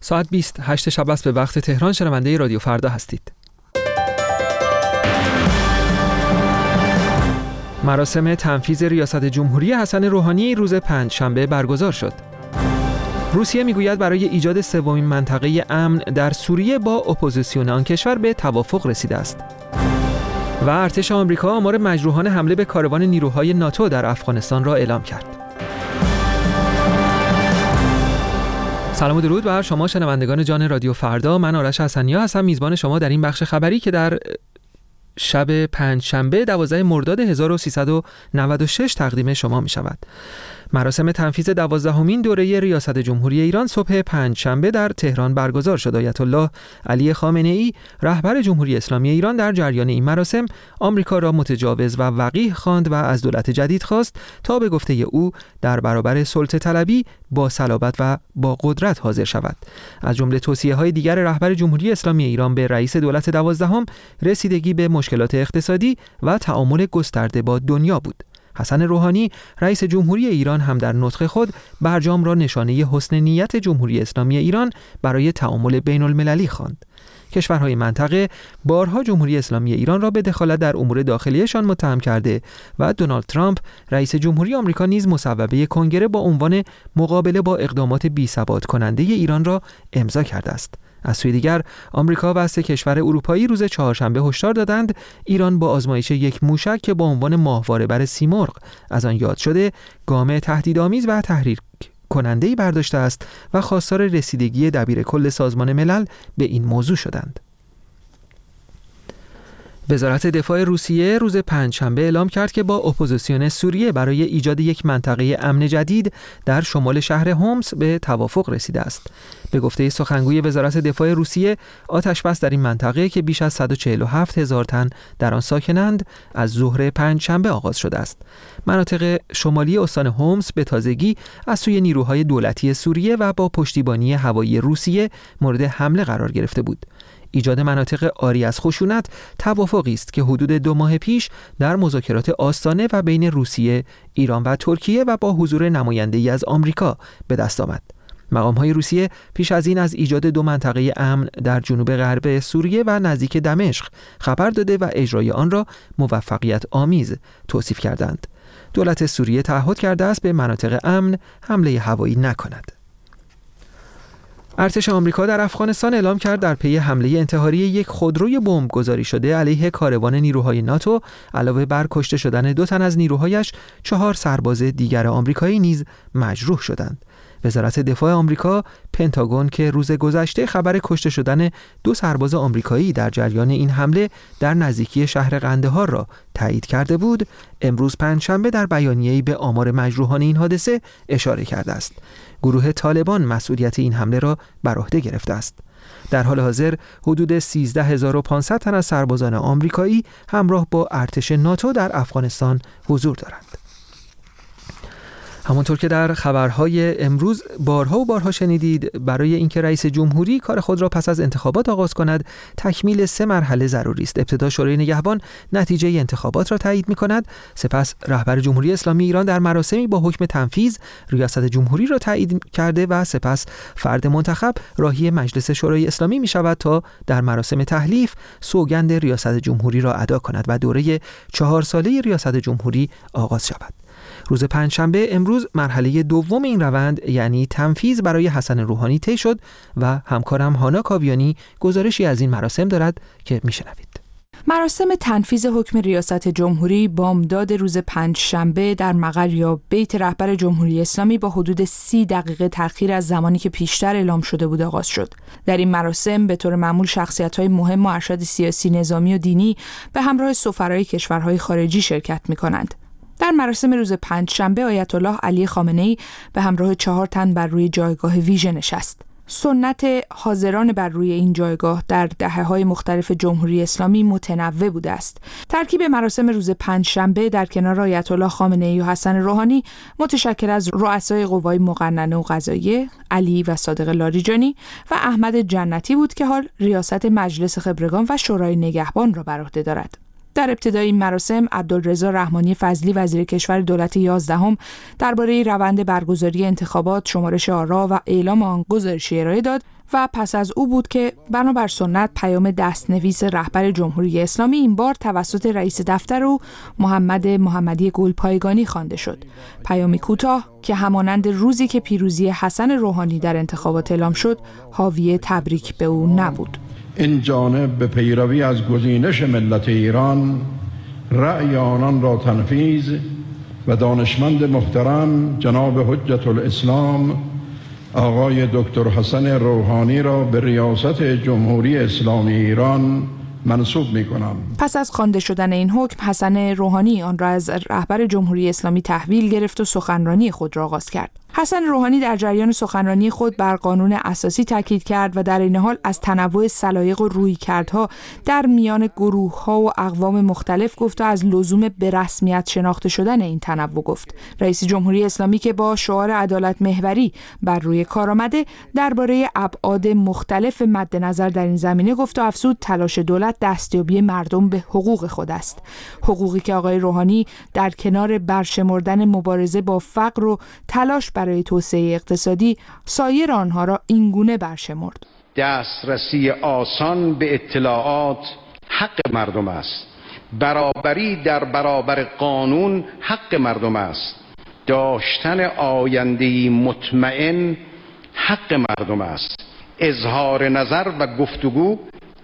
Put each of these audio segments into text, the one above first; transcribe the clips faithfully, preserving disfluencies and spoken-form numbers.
ساعت بیست هشت شب است به وقت تهران. شنونده رادیو فردا هستید. مراسم تنفیذ ریاست جمهوری حسن روحانی روز پنجشنبه برگزار شد. روسیه میگوید برای ایجاد سومین منطقه امن در سوریه با اپوزیسیون آن کشور به توافق رسیده است. و ارتش آمریکا آمار مجروحان حمله به کاروان نیروهای ناتو در افغانستان را اعلام کرد. سلام و درود بر شما شنوندگان جان رادیو فردا. من آرش حسنیا هستم، میزبان شما در این بخش خبری که در شب پنجشنبه دوازده مرداد هزار و سیصد و نود و شش تقدیم شما می شود. مراسم تنفیذ دوازدهمین دوره ریاست جمهوری ایران صبح پنجشنبه در تهران برگزار شد. آیت الله علی خامنه ای رهبر جمهوری اسلامی ایران در جریان این مراسم آمریکا را متجاوز و وقیح خواند و از دولت جدید خواست تا به گفته او در برابر سلطه طلبی با صلابت و با قدرت حاضر شود. از جمله توصیه‌های دیگر رهبر جمهوری اسلامی ایران به رئیس دولت دوازدهم رسیدگی به مشکلات اقتصادی و تعامل گسترده با دنیا بود. حسن روحانی رئیس جمهوری ایران هم در نطق خود برجام را نشانه حسن نیت جمهوری اسلامی ایران برای تعامل بین المللی خواند. کشورهای منطقه بارها جمهوری اسلامی ایران را به دخالت در امور داخلیشان متهم کرده و دونالد ترامپ رئیس جمهوری آمریکا نیز مصوبه کنگره با عنوان مقابله با اقدامات بی‌ثبات کننده ایران را امضا کرده است. از سوی دیگر آمریکا و سه کشور اروپایی روز چهارشنبه هشدار دادند ایران با آزمایش یک موشک که با عنوان ماهواره بر سیمرغ از آن یاد شده گام تهدیدآمیز و تحریک کننده‌ای برداشته است و خواستار رسیدگی دبیرکل سازمان ملل به این موضوع شدند. وزارت دفاع روسیه روز پنجشنبه اعلام کرد که با اپوزیسیون سوریه برای ایجاد یک منطقه امن جدید در شمال شهر هومس به توافق رسیده است. به گفته سخنگوی وزارت دفاع روسیه، آتش‌بس در این منطقه که بیش از صد و چهل و هفت هزار تن در آن ساکنند، از ظهر پنجشنبه آغاز شده است. مناطق شمالی استان هومس به تازگی از سوی نیروهای دولتی سوریه و با پشتیبانی هوایی روسیه مورد حمله قرار گرفته بود. ایجاد مناطق عاری از خشونت توافقی است که حدود دو ماه پیش در مذاکرات آستانه و بین روسیه، ایران و ترکیه و با حضور نماینده‌ای از آمریکا به دست آمد. مقام‌های روسیه پیش از این از ایجاد دو منطقه امن در جنوب غرب سوریه و نزدیک دمشق خبر داده و اجرای آن را موفقیت آمیز توصیف کردند. دولت سوریه تعهد کرده است به مناطق امن حمله هوایی نکند. ارتش آمریکا در افغانستان اعلام کرد در پی حمله انتحاری یک خودروی بمب گذاری شده علیه کاروان نیروهای ناتو علاوه بر کشته شدن دو تن از نیروهایش، چهار سرباز دیگر آمریکایی نیز مجروح شدند. وزارت دفاع آمریکا پنتاگون که روز گذشته خبر کشته شدن دو سرباز آمریکایی در جریان این حمله در نزدیکی شهر قندهار را تایید کرده بود، امروز پنجشنبه در بیانیه‌ای به آمار مجروحان این حادثه اشاره کرده است. گروه طالبان مسئولیت این حمله را بر عهده گرفته است. در حال حاضر حدود سیزده هزار و پانصد تن از سربازان آمریکایی همراه با ارتش ناتو در افغانستان حضور دارند. همونطور که در خبرهای امروز بارها و بارها شنیدید، برای اینکه رئیس جمهوری کار خود را پس از انتخابات آغاز کند تکمیل سه مرحله ضروری است. ابتدا شورای نگهبان نتیجه انتخابات را تایید می‌کند، سپس رهبر جمهوری اسلامی ایران در مراسمی با حکم تنفیذ ریاست جمهوری را تایید کرده و سپس فرد منتخب راهی مجلس شورای اسلامی می‌شود تا در مراسم تحلیف سوگند ریاست جمهوری را ادا کند و دوره چهار ساله ریاست جمهوری آغاز شود. روز پنجشنبه امروز مرحله دوم این روند یعنی تنفیذ برای حسن روحانی طی شد و همکارم هانا کاویانی گزارشی از این مراسم دارد که میشنوید. مراسم تنفیذ حکم ریاست جمهوری بامداد روز پنجشنبه در مقر یا بیت رهبر جمهوری اسلامی با حدود سی دقیقه تأخیر از زمانی که پیشتر اعلام شده بود آغاز شد. در این مراسم به طور معمول شخصیت‌های مهم و ارشد سیاسی، نظامی و دینی به همراه سفرای کشورهای خارجی شرکت می‌کنند. در مراسم روز پنجشنبه آیت الله علی خامنه ای به همراه چهار تن بر روی جایگاه ویژه نشست. سنت حاضران بر روی این جایگاه در دهه‌های مختلف جمهوری اسلامی متنوع بوده است. ترکیب مراسم روز پنجشنبه در کنار آیت الله خامنه ای و حسن روحانی متشکل از رؤسای قوای مقننه و قضاییه علی و صادق لاریجانی و احمد جنتی بود که حال ریاست مجلس خبرگان و شورای نگهبان را بر عهده دارد. در ابتدای این مراسم عبدالرضا رحمانی فضلی وزیر کشور دولت یازدهم درباره روند برگزاری انتخابات، شمارش آرا و اعلام آن گزارشی ارائه داد و پس از او بود که بنابر سنت پیام دستنویس رهبر جمهوری اسلامی این بار توسط رئیس دفتر او محمد محمدی گلپایگانی خوانده شد. پیامی کوتاه که همانند روزی که پیروزی حسن روحانی در انتخابات اعلام شد، حاوی تبریک به او نبود. این جانب به پیروی از گزینش ملت ایران رأی آنان را تنفیذ و دانشمند محترم جناب حجت الاسلام آقای دکتر حسن روحانی را به ریاست جمهوری اسلامی ایران منصوب می‌کنم. پس از خوانده شدن این حکم، حسن روحانی آن را از رهبر جمهوری اسلامی تحویل گرفت و سخنرانی خود را آغاز کرد. حسن روحانی در جریان سخنرانی خود بر قانون اساسی تاکید کرد و در این حال از تنوع سلایق و رویکردها در میان گروه‌ها و اقوام مختلف گفت و از لزوم به رسمیت شناخته شدن این تنوع گفت. رئیس جمهوری اسلامی که با شعار عدالت محوری بر روی کار آمده، درباره ابعاد مختلف مد نظر در این زمینه گفت و افزود تلاش دولت دستیابی مردم به حقوق خود است. حقوقی که آقای روحانی در کنار برشمردن مبارزه با فقر و تلاش برای توسعه اقتصادی سایر آنها را اینگونه برشمرد. دسترسی آسان به اطلاعات حق مردم است. برابری در برابر قانون حق مردم است. داشتن آینده‌ای مطمئن حق مردم است. اظهار نظر و گفتگو،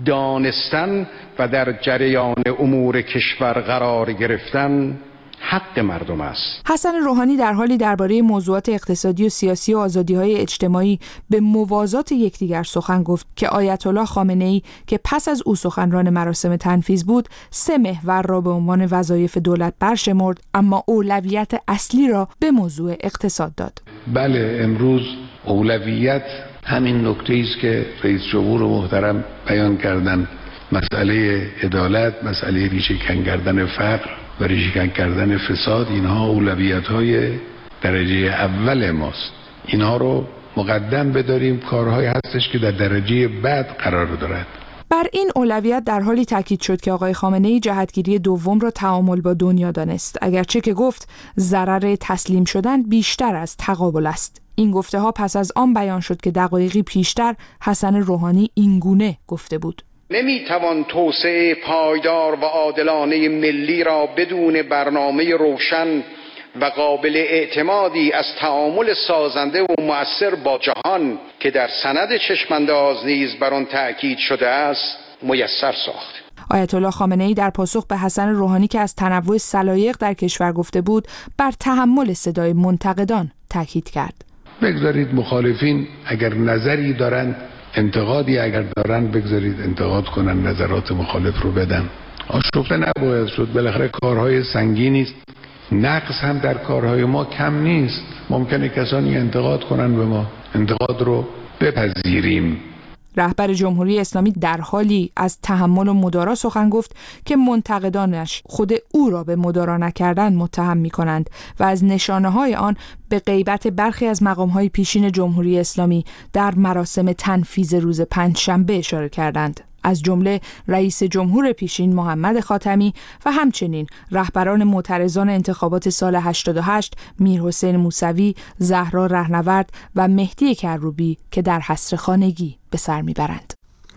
دانستن و در جریان امور کشور قرار گرفتن حق مردم است. حسن روحانی در حالی درباره موضوعات اقتصادی و سیاسی و آزادی‌های اجتماعی به موازات یکدیگر سخن گفت که آیت الله خامنه‌ای که پس از او سخنران مراسم تنفیذ بود، سه محور را به عنوان وظایف دولت برشمرد، اما اولویت اصلی را به موضوع اقتصاد داد. بله، امروز اولویت همین نکته‌ای است که رئیس جمهور محترم بیان کردن، مسئله عدالت، مسئله ریشه‌کن کردن فقر و ریشه‌کن کردن فساد. اینها اولویت‌های درجه اول ماست. اینها رو مقدم بداریم. کارهایی هستش که در درجه بعد قرار دارد. بر این اولویت در حالی تاکید شد که آقای خامنه‌ای جهتگیری دوم را تعامل با دنیا دانست، اگرچه که گفت ضرر تسلیم شدن بیشتر از تقابل است. این گفته ها پس از آن بیان شد که دقایقی پیشتر حسن روحانی اینگونه گفته بود: نمیتوان توسعه پایدار و عادلانه ملی را بدون برنامه روشن و قابل اعتمادی از تعامل سازنده و مؤثر با جهان که در سند چشمانداز نیز بر آن تأکید شده است میسر ساخت. آیت الله خامنه‌ای در پاسخ به حسن روحانی که از تنوع سلایق در کشور گفته بود، بر تحمل صدای منتقدان تاکید کرد. بگذارید مخالفین اگر نظری دارند، انتقادی اگر دارن، بگذارید انتقاد کنن، نظرات مخالف رو بدن. آشفته نباید شد. بالاخره کارهای سنگینی است. نقص هم در کارهای ما کم نیست. ممکنه کسانی انتقاد کنن به ما. انتقاد رو بپذیریم. رهبر جمهوری اسلامی در حالی از تحمل و مدارا سخن گفت که منتقدانش خود او را به مدارا نکردن متهم می‌کنند و از نشانه‌های آن به غیبت برخی از مقام‌های پیشین جمهوری اسلامی در مراسم تنفیذ روز پنجشنبه اشاره کردند، از جمله رئیس جمهور پیشین محمد خاتمی و همچنین رهبران معترضان انتخابات سال هشتاد و هشت میرحسین موسوی، زهرا رهنورد و مهدی کروبی که در حصر خانگی به سر میبرند.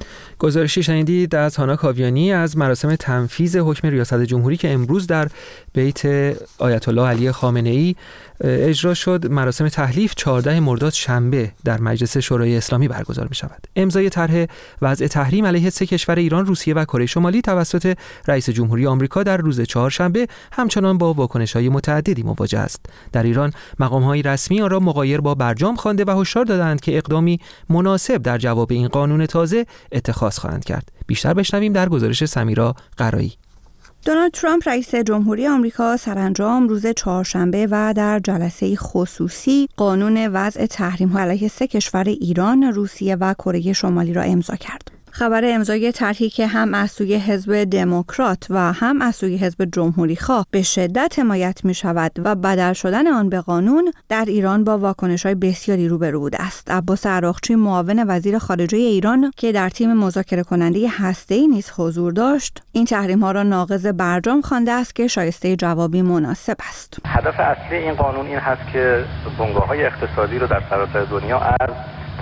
گزارشی شنیدید از هانا کاویانی از مراسم تنفیذ حکم ریاست جمهوری که امروز در بیت آیت الله علی خامنه‌ای اجرا شد. مراسم تحلیف چهاردهم مرداد شنبه در مجلس شورای اسلامی برگزار می شود. امضای طرح وضع تحریم علیه سه کشور ایران، روسیه و کره شمالی توسط رئیس جمهوری آمریکا در روز چهارشنبه همچنان با واکنش‌های متعددی مواجه است. در ایران مقام‌های رسمی آن را مغایر با برجام خوانده و هشدار دادند که اقدامی مناسب در جواب این قانون تازه اتخاذ خواهند کرد. بیشتر بشنویم در گزارش سمیرا قرایی. دونالد ترامپ رئیس جمهوری آمریکا سرانجام روز چهارشنبه و در جلسه خصوصی قانون وضع تحریم‌ها علیه سه کشور ایران، روسیه و کره شمالی را امضا کرد. خبر امضای طرحی که هم از سوی حزب دموکرات و هم از سوی حزب جمهوری‌خواه به شدت حمایت می‌شود و بدل شدن آن به قانون در ایران با واکنش‌های بسیاری روبرو بوده است. عباس عراقچی، معاون وزیر خارجه ایران که در تیم مذاکره کننده هسته‌ای نیز حضور داشت، این تحریم‌ها را ناقض برجام خوانده است که شایسته جوابی مناسب است. هدف اصلی این قانون این هست که بنگاه‌های اقتصادی رو در سراسر دنیا از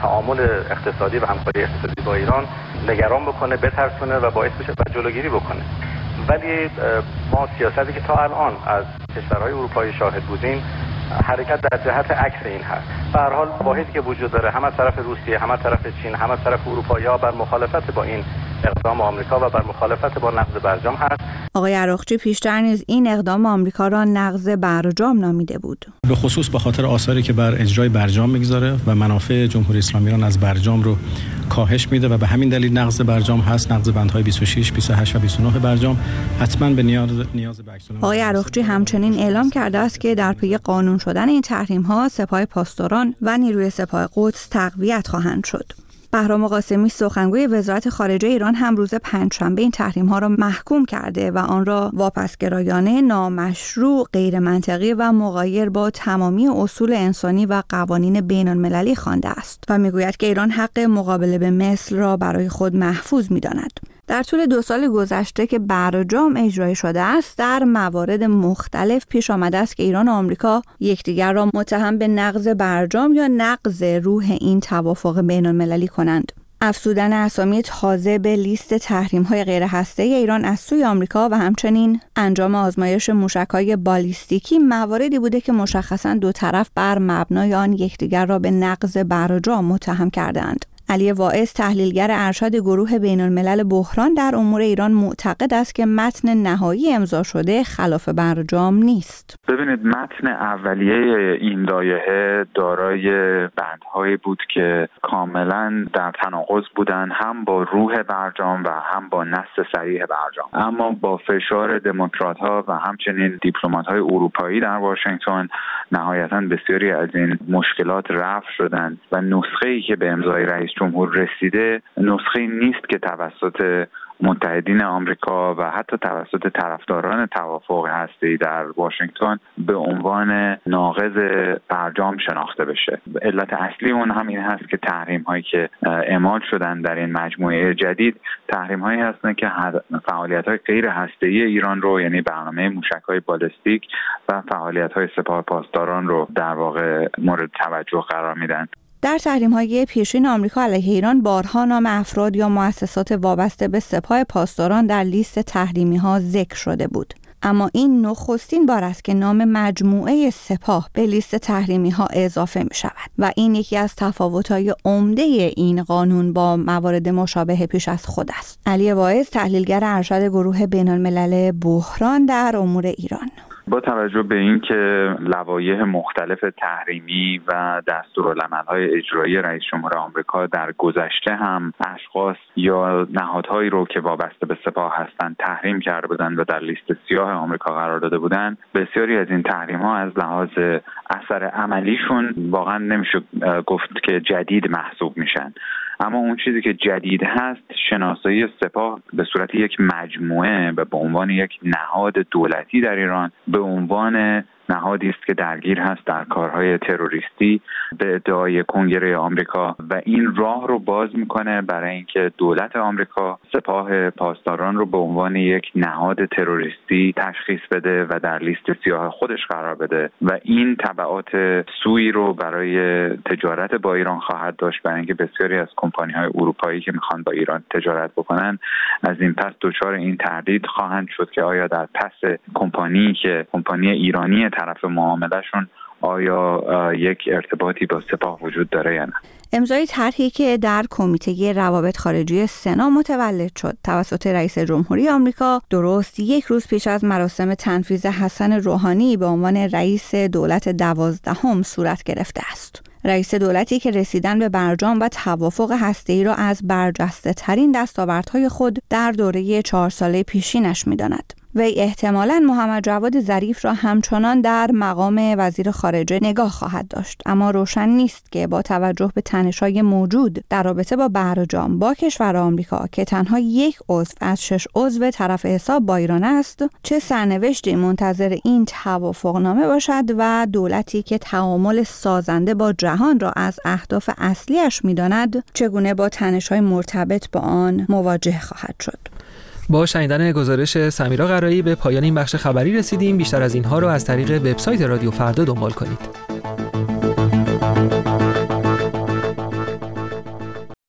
تعامل اقتصادی و همکاری اقتصادی با ایران نگران بکنه، بترسونه و باعث بشه و جلوگیری بکنه. ولی ما سیاستی که تا الان از کشورهای اروپایی شاهد بودیم حرکت در جهت عکس این هست. به هر حال واحدی که وجود داره هم از طرف روسیه، هم از طرف چین، هم از طرف اروپایی‌ها بر مخالفت با این اقدام آمریکا و بر مخالفت با نقض برجام هست. آقای عراقچی پیشتر نیز این اقدام آمریکا را نقض برجام نامیده بود. به خصوص به خاطر آثاری که بر اجرای برجام میگذاره و منافع جمهوری اسلامی ایران از برجام رو کاهش میده و به همین دلیل نقض برجام هست، نقض بندهای بیست و شش، بیست و هشت و بیست و نه برجام حتما به نیاز نیاز به عکس العمل. آقای عراقچی همچنین اعلام کرده است که در پی قانون شدن این تحریم‌ها سپاه پاسداران و نیروی سپاه قدس تقویت خواهند شد. بهرام قاسمی سخنگوی وزارت خارجه ایران هم روز پنجشنبه این تحریم‌ها را محکوم کرده و آن را واپسگرایانه، نامشروع، غیر منطقی و مغایر با تمامی اصول انسانی و قوانین بین‌المللی خوانده است و میگوید که ایران حق مقابله به مثل را برای خود محفوظ می‌داند. در طول دو سال گذشته که برجام اجرایی شده است، در موارد مختلف پیش آمده است که ایران و آمریکا یکدیگر را متهم به نقض برجام یا نقض روح این توافق بین‌المللی کنند. افزودن اسامی تازه به لیست تحریم‌های غیرهسته‌ای ایران از سوی آمریکا و همچنین انجام آزمایش موشک‌های بالیستیکی مواردی بوده که مشخصاً دو طرف بر مبنای آن یکدیگر را به نقض برجام متهم کردند. علی واعظ تحلیلگر ارشد گروه بین‌الملل بحران در امور ایران معتقد است که متن نهایی امضا شده خلاف برجام نیست. ببینید، متن اولیه این لایحه دارای بندهایی بود که کاملا در تناقض بودن، هم با روح برجام و هم با نص صریح برجام. اما با فشار دموکرات‌ها و همچنین دیپلمات‌های اروپایی در واشنگتن نهایتاً بسیاری از این مشکلات رفع شدند و نسخه‌ای که به امضای رئیس جمهور رسیده نسخه‌ای نیست که توسط متحدین آمریکا و حتی توسط طرفداران توافق هسته‌ای در واشنگتن به عنوان ناقض برجام شناخته بشه. علت اصلی اون هم این هست که تحریم‌هایی که اعمال شدن در این مجموعه جدید تحریم‌هایی هستند که فعالیت‌های غیر هسته‌ای ایران رو، یعنی برنامه موشک‌های بالستیک و فعالیت‌های سپاه پاسداران رو در واقع مورد توجه قرار میدن. در تحریم‌های پیشین آمریکا علیه ایران بارها نام افراد یا مؤسسات وابسته به سپاه پاسداران در لیست تحریمی‌ها ذکر شده بود. اما این نخستین بار است که نام مجموعه سپاه به لیست تحریمی‌ها اضافه می‌شود و این یکی از تفاوت‌های عمده این قانون با موارد مشابه پیش از خود است. علی واعظ تحلیلگر ارشد گروه بین‌الملل بحران در امور ایران: با توجه به اینکه لوایح مختلف تحریمی و دستورالعمل‌های اجرایی رئیس جمهور آمریکا در گذشته هم اشخاص یا نهادهایی رو که وابسته به سپاه هستند تحریم کرده بودند و در لیست سیاه آمریکا قرار داده بودند، بسیاری از این تحریم‌ها از لحاظ اثر عملیشون واقعا نمیشه گفت که جدید محسوب میشن. اما اون چیزی که جدید هست شناسایی سپاه به صورت یک مجموعه و به عنوان یک نهاد دولتی در ایران، به عنوان نهادی است که درگیر هست در کارهای تروریستی به ادعای کنگره آمریکا و این راه رو باز میکنه برای اینکه دولت آمریکا سپاه پاسداران رو به عنوان یک نهاد تروریستی تشخیص بده و در لیست سیاه خودش قرار بده و این تبعات سوئی رو برای تجارت با ایران خواهد داشت، برای اینکه بسیاری از کمپانی‌های اروپایی که میخوان با ایران تجارت بکنن از این پس دچار این تردید خواهند شد که آیا در پس کمپانی که کمپانی ایرانی طرف معاملهشون آیا یک ارتباطی با سپاه وجود داره یا نه. امضای طرحی که در کمیته روابط خارجی سنا متولد شد توسط رئیس جمهوری آمریکا درست یک روز پیش از مراسم تنفیذ حسن روحانی به عنوان رئیس دولت دوازدهم صورت گرفته است. رئیس دولتی که رسیدن به برجام و توافق هسته‌ای را از برجسته ترین دستاوردهای خود در دوره چهار ساله پیشینش می‌داند. وی احتمالاً محمد جواد ظریف را همچنان در مقام وزیر خارجه نگاه خواهد داشت، اما روشن نیست که با توجه به تنش‌های موجود در رابطه با برجام با کشور آمریکا که تنها یک عضو از شش عضو طرف حساب با ایران است، چه سرنوشتی منتظر این توافقنامه باشد و دولتی که تعامل سازنده با جهان را از اهداف اصلیش می‌داند چگونه با تنش‌های مرتبط با آن مواجه خواهد شد. با شنیدن گزارش سمیرا قرایی به پایان این بخش خبری رسیدیم. بیشتر از اینها رو از طریق وبسایت رادیو فردا دنبال کنید.